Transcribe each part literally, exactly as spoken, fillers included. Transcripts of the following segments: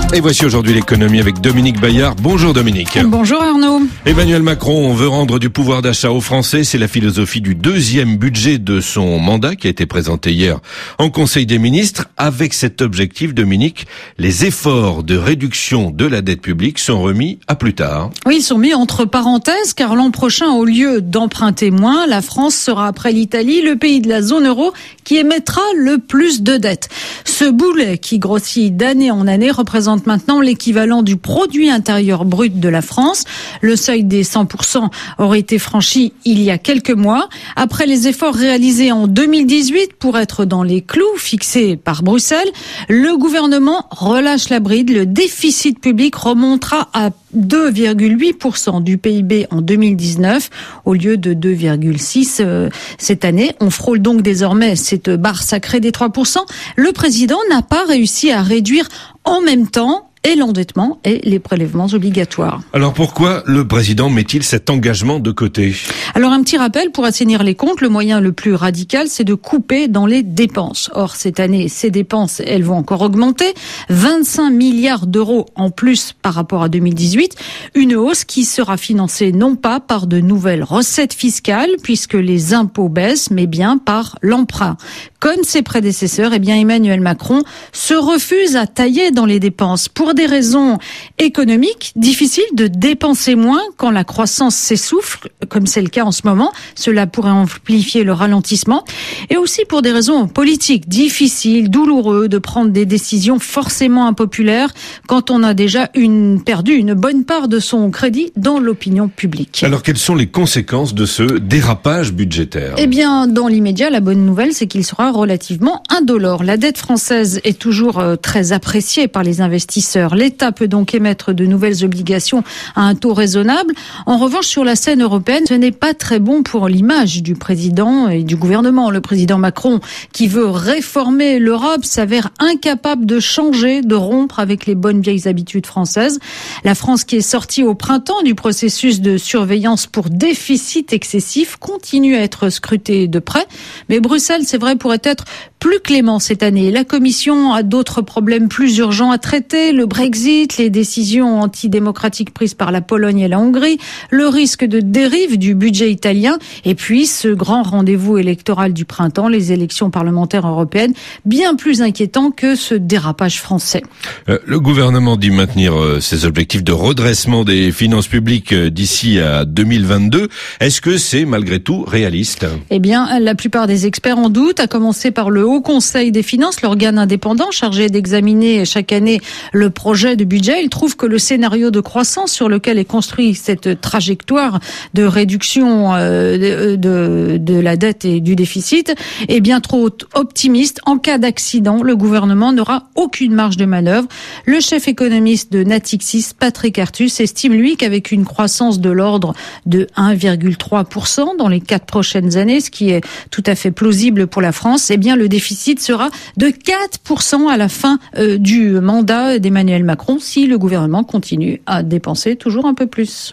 Et voici aujourd'hui l'économie avec Dominique Bayard. Bonjour Dominique. Bonjour Arnaud. Emmanuel Macron veut rendre du pouvoir d'achat aux Français. C'est la philosophie du deuxième budget de son mandat qui a été présenté hier en Conseil des ministres. Avec cet objectif, Dominique, les efforts de réduction de la dette publique sont remis à plus tard. Oui, ils sont mis entre parenthèses car l'an prochain, au lieu d'emprunter moins, la France sera après l'Italie le pays de la zone euro qui émettra le plus de dettes. Ce boulet qui grossit d'année en année représente maintenant l'équivalent du produit intérieur brut de la France. Le seuil des cent pour cent aurait été franchi il y a quelques mois. Après les efforts réalisés en deux mille dix-huit pour être dans les clous fixés par Bruxelles, le gouvernement relâche la bride. Le déficit public remontera à deux virgule huit pour cent du P I B en deux mille dix-neuf au lieu de deux virgule six euh, cette année. On frôle donc désormais cette barre sacrée des trois pour cent. Le président n'a pas réussi à réduire en même temps et l'endettement et les prélèvements obligatoires. Alors pourquoi le président met-il cet engagement de côté ? Alors un petit rappel, pour assainir les comptes, le moyen le plus radical, c'est de couper dans les dépenses. Or, cette année, ces dépenses, elles vont encore augmenter. vingt-cinq milliards d'euros en plus par rapport à deux mille dix-huit. Une hausse qui sera financée non pas par de nouvelles recettes fiscales, puisque les impôts baissent, mais bien par l'emprunt. Comme ses prédécesseurs, eh bien Emmanuel Macron se refuse à tailler dans les dépenses. Pour des raisons économiques, difficile de dépenser moins quand la croissance s'essouffle, comme c'est le cas en ce moment. Cela pourrait amplifier le ralentissement. Et aussi pour des raisons politiques, difficile, douloureux de prendre des décisions forcément impopulaires quand on a déjà une, perdu une bonne part de son crédit dans l'opinion publique. Alors quelles sont les conséquences de ce dérapage budgétaire ? Eh bien, dans l'immédiat, la bonne nouvelle, c'est qu'il sera relativement indolore. La dette française est toujours euh, très appréciée par les investisseurs. L'État peut donc émettre de nouvelles obligations à un taux raisonnable. En revanche, sur la scène européenne, ce n'est pas très bon pour l'image du président et du gouvernement. Le président Macron, qui veut réformer l'Europe, s'avère incapable de changer, de rompre avec les bonnes vieilles habitudes françaises. La France, qui est sortie au printemps du processus de surveillance pour déficit excessif, continue à être scrutée de près. Mais Bruxelles, c'est vrai, pourrait être plus clément cette année. La Commission a d'autres problèmes plus urgents à traiter. Le Brexit, les décisions antidémocratiques prises par la Pologne et la Hongrie, le risque de dérive du budget italien, et puis ce grand rendez-vous électoral du printemps, les élections parlementaires européennes, bien plus inquiétant que ce dérapage français. Euh, le gouvernement dit maintenir euh, ses objectifs de redressement des finances publiques euh, d'ici à deux mille vingt-deux. Est-ce que c'est malgré tout réaliste ? Eh bien, la plupart des experts en doutent, à commencer par le Haut Conseil des finances, l'organe indépendant chargé d'examiner chaque année le projet de budget. Il trouve que le scénario de croissance sur lequel est construit cette trajectoire de réduction euh, de, de, de la dette et du déficit est bien trop optimiste. En cas d'accident, le gouvernement n'aura aucune marge de manœuvre. Le chef économiste de Natixis, Patrick Artus, estime lui qu'avec une croissance de l'ordre de un virgule trois pour cent dans les quatre prochaines années, ce qui est tout à fait plausible pour la France, eh bien le déficit sera de quatre pour cent à la fin euh, du mandat d'Emmanuel Macron si le gouvernement continue à dépenser toujours un peu plus.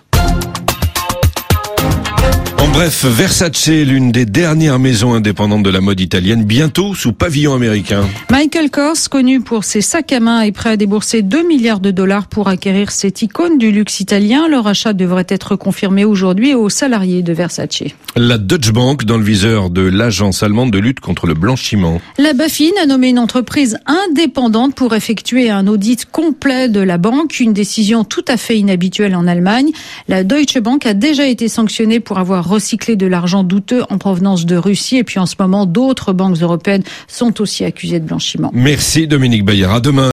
En bref, Versace, l'une des dernières maisons indépendantes de la mode italienne, bientôt sous pavillon américain. Michael Kors, connu pour ses sacs à main, est prêt à débourser deux milliards de dollars pour acquérir cette icône du luxe italien. Leur achat devrait être confirmé aujourd'hui aux salariés de Versace. La Deutsche Bank dans le viseur de l'agence allemande de lutte contre le blanchiment. La BaFin a nommé une entreprise indépendante pour effectuer un audit complet de la banque, une décision tout à fait inhabituelle en Allemagne. La Deutsche Bank a déjà été sanctionnée pour avoir recycler de l'argent douteux en provenance de Russie. Et puis en ce moment, d'autres banques européennes sont aussi accusées de blanchiment. Merci Dominique Bayard. À demain.